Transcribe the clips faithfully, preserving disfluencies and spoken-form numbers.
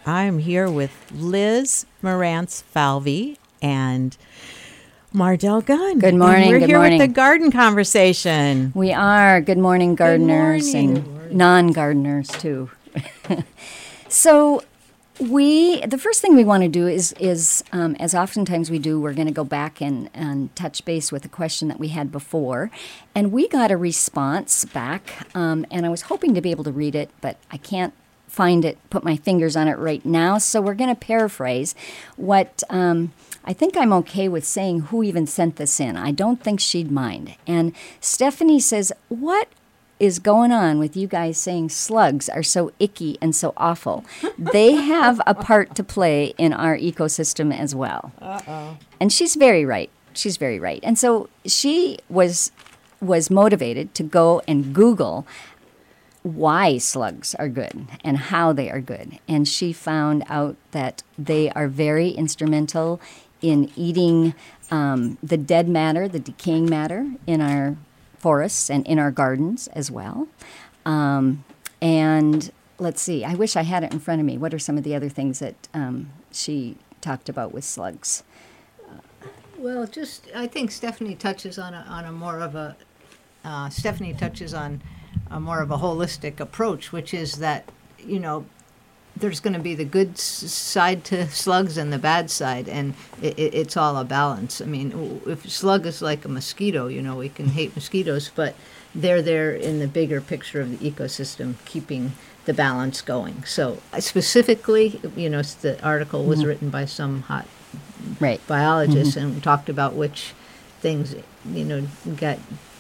I'm here with Liz Marantz-Falvey and Mardell Gunn. Good morning. And we're good here morning. with the garden conversation. We are. Good morning, gardeners Good morning. and non-gardeners too. So we, the first thing we want to do is, is um, as oftentimes we do, we're going to go back and, and touch base with a question that we had before. And we got a response back, um, and I was hoping to be able to read it, but I can't find it, put my fingers on it right now. So we're going to paraphrase what um, I think I'm okay with saying who even sent this in. I don't think she'd mind. And Stephanie says, what is going on with you guys saying slugs are so icky and so awful? They have a part to play in our ecosystem as well. Uh-oh. And she's very right. She's very right. And so she was was motivated to go and Google why slugs are good and how they are good. And she found out that they are very instrumental in eating um, the dead matter, the decaying matter in our forests and in our gardens as well. Um, and let's see, I wish I had it in front of me. What are some of the other things that um, she talked about with slugs? Well, just I think Stephanie touches on a, on a more of a uh, Stephanie touches on a more of a holistic approach, which is that, you know, there's going to be the good s- side to slugs and the bad side, and it, it, it's all a balance. I mean, if slug is like a mosquito, you know, we can hate mosquitoes, but they're there in the bigger picture of the ecosystem, keeping the balance going. So uh, specifically, you know, the article was mm-hmm. written by some hot right. biologist mm-hmm. and talked about which things, you know, got...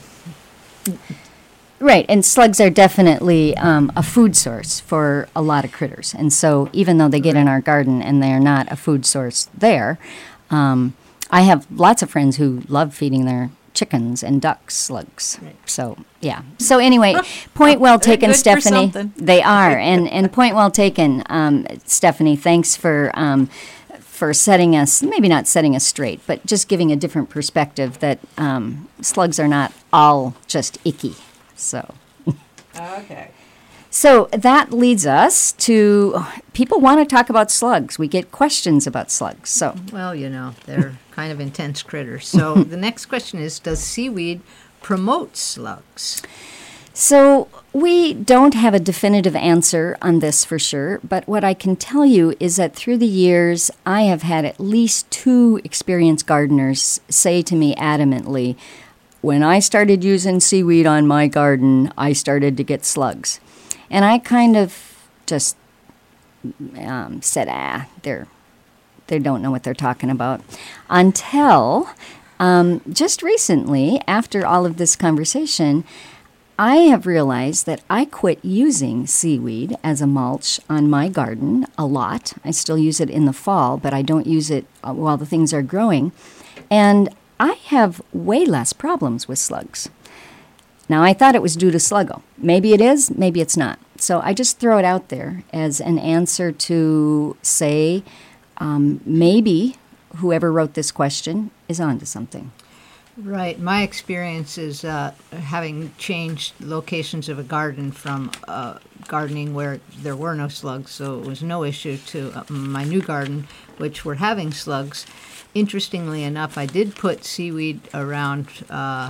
Right, and slugs are definitely um, a food source for a lot of critters. And so even though they get right. in our garden and they're not a food source there, um, I have lots of friends who love feeding their chickens and ducks slugs. Right. So, yeah. So anyway, point well taken, good Stephanie. For something. They are, and, and point well taken, um, Stephanie. Thanks for... Um, for setting us, maybe not setting us straight, but just giving a different perspective that um, slugs are not all just icky. So, Okay. so that leads us to people want to talk about slugs. We get questions about slugs. So, Well, you know, they're kind of intense critters. So the next question is, does seaweed promote slugs? so we don't have a definitive answer on this for sure, but what I can tell you is that through the years, I have had at least two experienced gardeners say to me adamantly, when I started using seaweed on my garden, I started to get slugs. And I kind of just um, said, ah, they're, they don't know what they're talking about. Until um, just recently, after all of this conversation, I have realized that I quit using seaweed as a mulch on my garden a lot. I still use it in the fall, but I don't use it while the things are growing. And I have way less problems with slugs. Now, I thought it was due to Sluggo. Maybe it is, maybe it's not. So I just throw it out there as an answer to say um, maybe whoever wrote this question is onto something. Right. My experience is uh, having changed locations of a garden from uh, gardening where there were no slugs, so it was no issue, to uh, my new garden, which were having slugs. Interestingly enough, I did put seaweed around uh,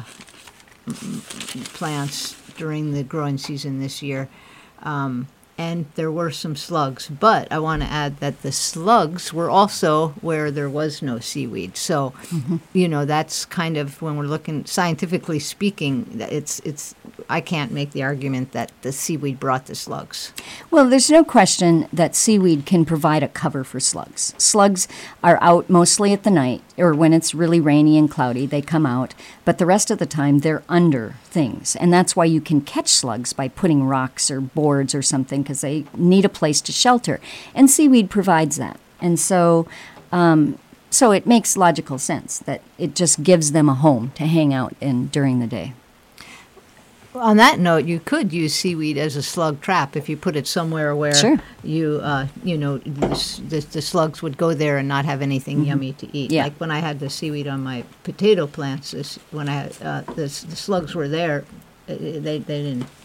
plants during the growing season this year, um, and there were some slugs. But I want to add that the slugs were also where there was no seaweed. So, mm-hmm. you know, that's kind of, when we're looking scientifically speaking, it's it's. I can't make the argument that the seaweed brought the slugs. Well, there's no question that seaweed can provide a cover for slugs. Slugs are out mostly at the night, or when it's really rainy and cloudy, they come out. But the rest of the time, they're under things. And that's why you can catch slugs by putting rocks or boards or something, because they need a place to shelter. And seaweed provides that. And so... Um, so it makes logical sense that it just gives them a home to hang out in during the day. On that note, you could use seaweed as a slug trap if you put it somewhere where sure. you, uh, you know, the, the, the slugs would go there and not have anything mm-hmm. yummy to eat. Yeah. Like when I had the seaweed on my potato plants, this, when I had, uh, the, the slugs were there, they they didn't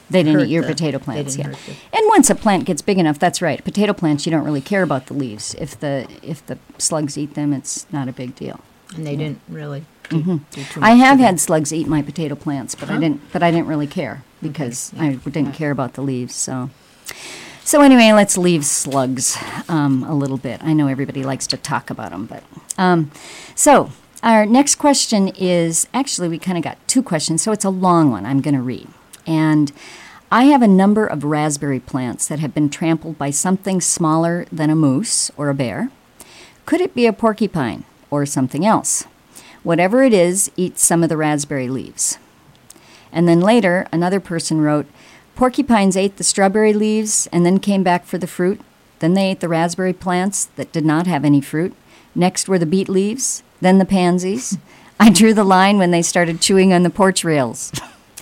They didn't hurt eat your the- potato they plants, didn't yeah. hurt the- And once a plant gets big enough, that's right. Potato plants, you don't really care about the leaves. If the if the slugs eat them, it's not a big deal. And they didn't really do, do too much. Mm-hmm. I have to had them. slugs eat my potato plants, but I Huh? didn't. But I didn't really care because yeah, I didn't yeah. care about the leaves. So, so anyway, let's leave slugs um, a little bit. I know everybody likes to talk about them, but um, so our next question is actually we kind of got two questions, so it's a long one. I'm going to read, and I have a number of raspberry plants that have been trampled by something smaller than a moose or a bear. Could it be a porcupine or something else? Whatever it is, eat some of the raspberry leaves. And then later, another person wrote, porcupines ate the strawberry leaves and then came back for the fruit. Then they ate the raspberry plants that did not have any fruit. Next were the beet leaves, then the pansies. I drew the line when they started chewing on the porch rails.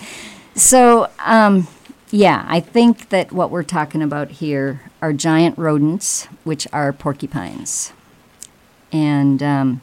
So, um, yeah, I think that what we're talking about here are giant rodents, which are porcupines. And um,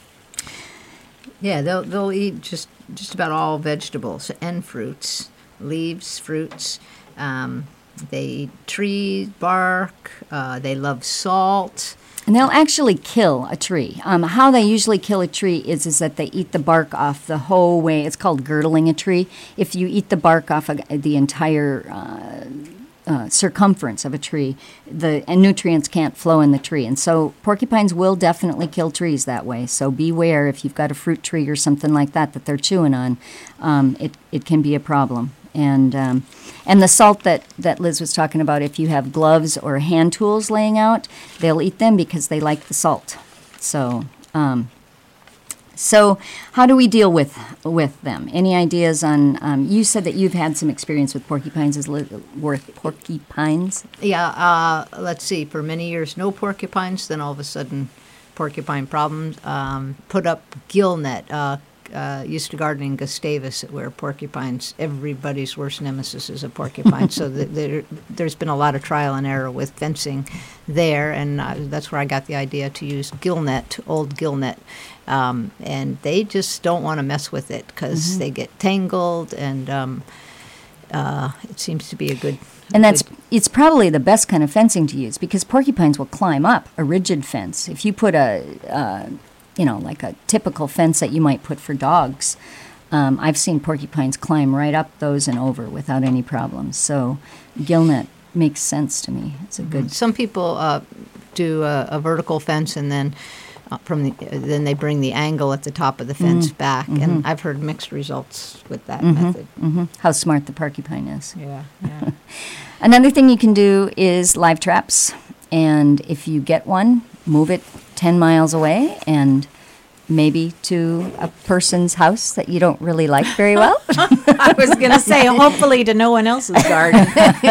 Yeah, they'll they'll eat just just about all vegetables and fruits, leaves, fruits. Um, they eat trees, bark. Uh, they love salt. And they'll actually kill a tree. Um, how they usually kill a tree is, is that they eat the bark off the whole way. It's called girdling a tree. If you eat the bark off of the entire uh, uh, circumference of a tree, the and nutrients can't flow in the tree. And so porcupines will definitely kill trees that way. So beware if you've got a fruit tree or something like that that they're chewing on. Um, it, it can be a problem. And um, and the salt that, that Liz was talking about, if you have gloves or hand tools laying out, they'll eat them because they like the salt. So um, so how do we deal with with them? Any ideas on? Um, you said that you've had some experience with porcupines. Is Liz worth porcupines? Yeah, uh, let's see. For many years, no porcupines. Then all of a sudden, porcupine problems. Um, put up gill net. Uh, uh, used to garden in Gustavus, where porcupines. Everybody's worst nemesis is a porcupine. So the, there, there's been a lot of trial and error with fencing there, and uh, that's where I got the idea to use gill net, old gill net. Um, and they just don't want to mess with it because Mm-hmm. they get tangled, and um, uh, it seems to be a good. And that's good- it's probably the best kind of fencing to use because porcupines will climb up a rigid fence. If you put a, uh, you know, like a typical fence that you might put for dogs, um, I've seen porcupines climb right up those and over without any problems. So gill net makes sense to me. It's a good. Some people uh, do a, a vertical fence, and then uh, from the uh, then they bring the angle at the top of the fence Mm-hmm. back, and I've heard mixed results with that method. hmm How smart the porcupine is. Yeah, yeah. Another thing you can do is live traps. And if you get one, move it ten miles away and maybe to a person's house that you don't really like very well. I was going to say, hopefully to no one else's garden.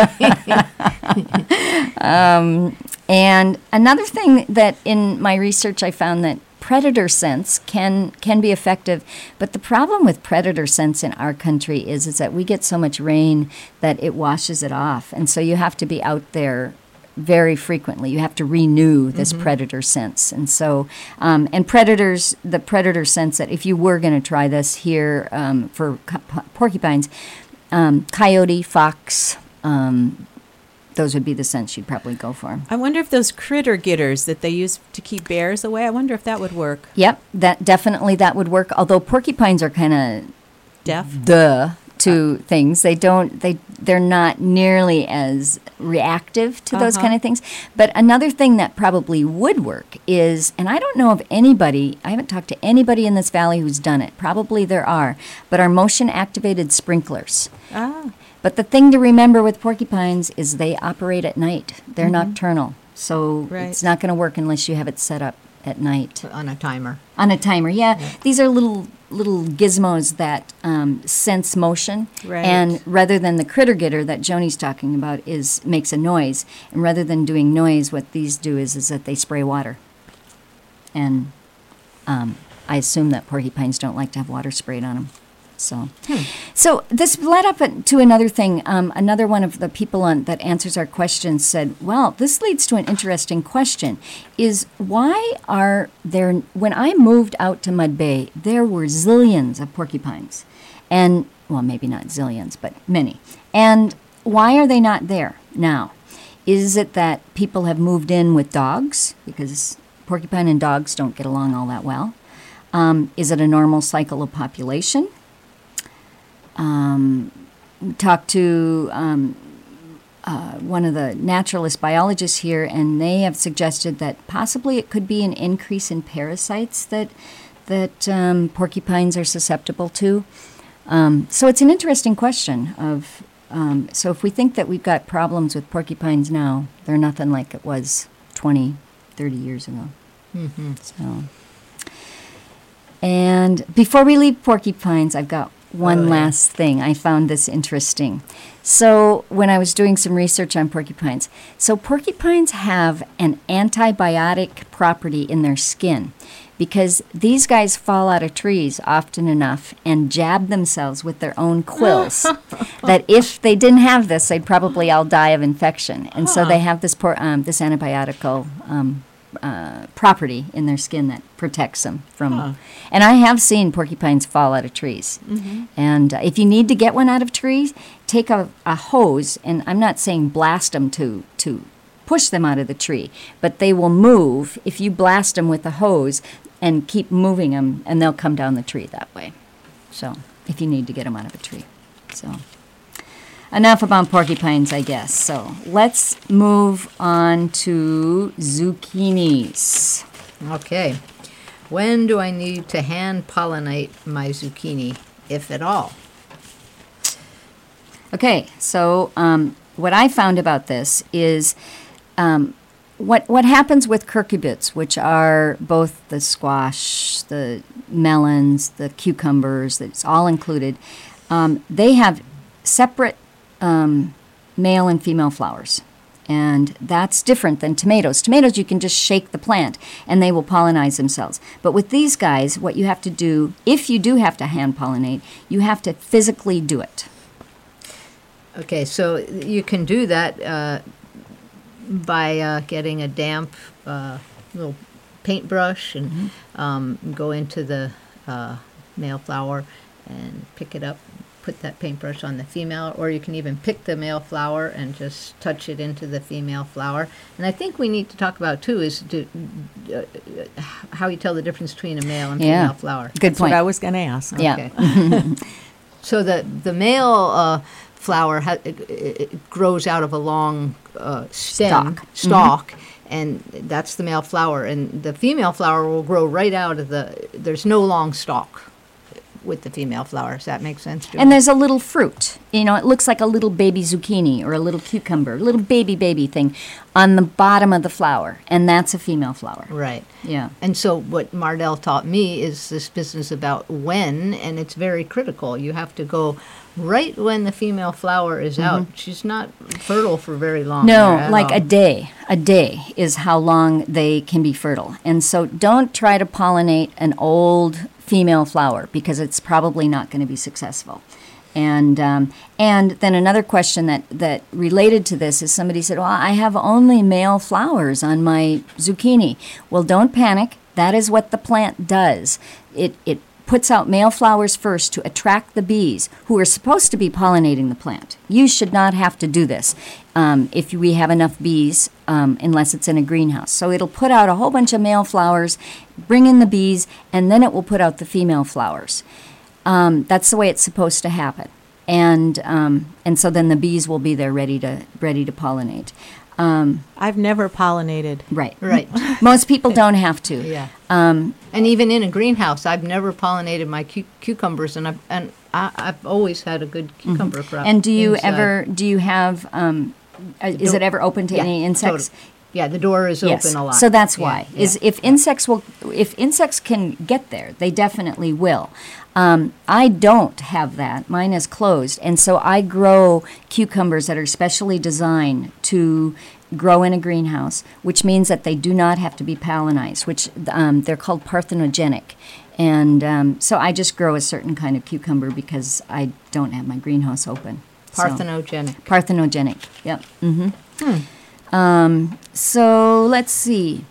And another thing that in my research I found that predator scents can can be effective, but the problem with predator scents in our country is is that we get so much rain that it washes it off, and so you have to be out there very frequently. You have to renew this predator sense, and so um, and predators, the predator sense that if you were going to try this here um, for co- porcupines, um, coyote, fox. Um, Those would be the scents you'd probably go for. I wonder if those critter getters that they use to keep bears away, I wonder if that would work. Yep, that definitely that would work. Although porcupines are kind of Deaf? duh to things. They don't. They they're not nearly as reactive to those Uh-huh. kind of things. But another thing that probably would work is, and I don't know of anybody. I haven't talked to anybody in this valley who's done it. Probably there are, but our motion activated sprinklers. Ah, But the thing to remember with porcupines is they operate at night. They're nocturnal. So Right. it's not going to work unless you have it set up at night. On a timer. On a timer, yeah. These are little little gizmos that um, sense motion. Right. And rather than the critter getter that Joni's talking about is makes a noise. And rather than doing noise, what these do is, is that they spray water. And um, I assume that porcupines don't like to have water sprayed on them. So, so this led up to another thing. Um, another one of the people on, that answers our questions said, well, this leads to an interesting question, is why are there, when I moved out to Mud Bay, there were zillions of porcupines. And, well, maybe not zillions, but many. And why are they not there now? Is it that people have moved in with dogs? Because porcupine and dogs don't get along all that well. Um, is it a normal cycle of population? Um, we talked to um, uh, one of the naturalist biologists here, and they have suggested that possibly it could be an increase in parasites that that um, porcupines are susceptible to. Um, so it's an interesting question of, um, so if we think that we've got problems with porcupines now, they're nothing like it was twenty, thirty years ago. Mm-hmm. So, and before we leave porcupines, I've got one Oh, yeah. last thing. I found this interesting. So when I was doing some research on porcupines, so porcupines have an antibiotic property in their skin because these guys fall out of trees often enough and jab themselves with their own quills that if they didn't have this, they'd probably all die of infection. And so Huh. they have this por- um, this antibiotical um, uh, property in their skin that protects them from. Huh. And I have seen porcupines fall out of trees. Mm-hmm. And uh, if you need to get one out of trees, take a, a hose, and I'm not saying blast them to to push them out of the tree, but they will move if you blast them with a hose and keep moving them, and they'll come down the tree that way. So if you need to get them out of a tree. So enough about porcupines, I guess. So let's move on to zucchinis. Okay. When do I need to hand pollinate my zucchini, if at all? Okay, so um, what I found about this is um, what what happens with cucurbits, which are both the squash, the melons, the cucumbers, that's all included. Um, they have separate um, male and female flowers. And that's different than tomatoes. Tomatoes, you can just shake the plant and they will pollinize themselves. But with these guys, what you have to do, if you do have to hand pollinate, you have to physically do it. Okay, so you can do that uh, by uh, getting a damp uh, little paintbrush and Mm-hmm. um, go into the uh, male flower and pick it up, put that paintbrush on the female, or you can even pick the male flower and just touch it into the female flower. And I think we need to talk about, too, is to, uh, how you tell the difference between a male and Yeah. female flower. Good That's what point. I was going to ask. Yeah. Okay. So the the male uh, flower ha- it, it grows out of a long uh, stem Stalk. Mm-hmm. stalk, and that's the male flower. And the female flower will grow right out of the. There's no long stalk with the female flower. Does that make sense, Julie? And there's a little fruit. You know, it looks like a little baby zucchini or a little cucumber, a little baby, baby thing on the bottom of the flower. And that's a female flower. Right. Yeah. And so what Mardell taught me is this business about when, and it's very critical. You have to go right when the female flower is out. She's not fertile for very long. Mm-hmm. No, there at like all. a day. A day is how long they can be fertile. And so don't try to pollinate an old female flower because it's probably not going to be successful. And um, and then another question that, that related to this is somebody said, well, I have only male flowers on my zucchini. Well, don't panic. That is what the plant does. It it puts out male flowers first to attract the bees who are supposed to be pollinating the plant. You should not have to do this um, if we have enough bees, um, unless it's in a greenhouse. So it'll put out a whole bunch of male flowers, bring in the bees, and then it will put out the female flowers. Um, that's the way it's supposed to happen. And um, and so then the bees will be there ready to ready to pollinate. Um, I've never pollinated. right. Right. Most people don't have to. Yeah. Um, And even in a greenhouse, I've never pollinated my cu- cucumbers, and I've and I, I've always had a good cucumber crop. Mm-hmm. and do you inside. ever do you have um, uh, is it ever open to Yeah, any insects? totally. Yeah, the door is Yes. open a lot. So that's Yeah, why. yeah. Is if insects will if insects can get there, they definitely will. Um, I don't have that. Mine is closed, and so I grow cucumbers that are specially designed to grow in a greenhouse, which means that they do not have to be pollinized, which um, they're called parthenogenic. And um, so I just grow a certain kind of cucumber because I don't have my greenhouse open. So- Parthenogenic. Parthenogenic. Yep. Mm-hmm. Um, so let's see.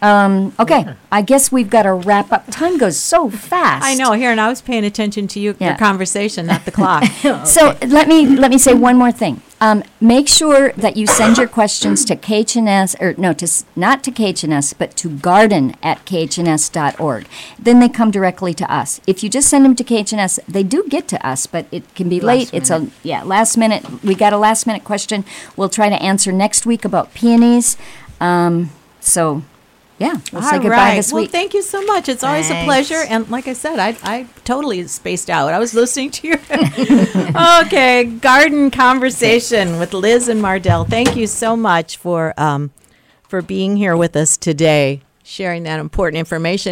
Um, okay, I guess we've got to wrap up. Time goes so fast. I know. Here, and I was paying attention to you, Yeah. your conversation, not the clock. So let me let me say one more thing. Um, make sure that you send your questions to K H N S, or no, to s- not to K H N S, but to garden at K H N S dot org. Then they come directly to us. If you just send them to K H N S, they do get to us, but it can be late. Last It's a yeah last minute. We got a last minute question. We'll try to answer next week about peonies. Um, so. Yeah, we'll say All goodbye right. this Well, week. thank you so much. It's always a Thanks. pleasure. And like I said, I, I totally spaced out. I was listening to your okay garden conversation with Liz and Mardell. Thank you so much for um, for being here with us today, sharing that important information.